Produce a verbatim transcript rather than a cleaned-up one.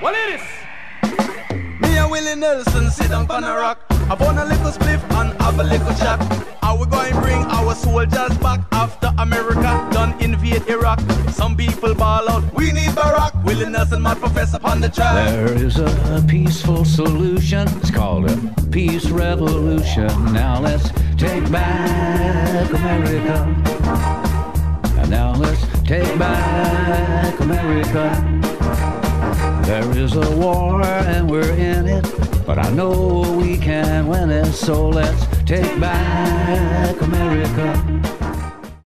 What it is? Me and Willie Nelson sit down on a rock. I burn a little spliff and have a little chat. How we going to bring our soldiers back after America done invade Iraq? Some people ball out, we need Barack. Willie Nelson, my professor upon the track. There is a peaceful solution. It's called a peace revolution. Now let's take back America. And now let's take back America. There is a war and we're in it, but I know we can win it. So let's take back America.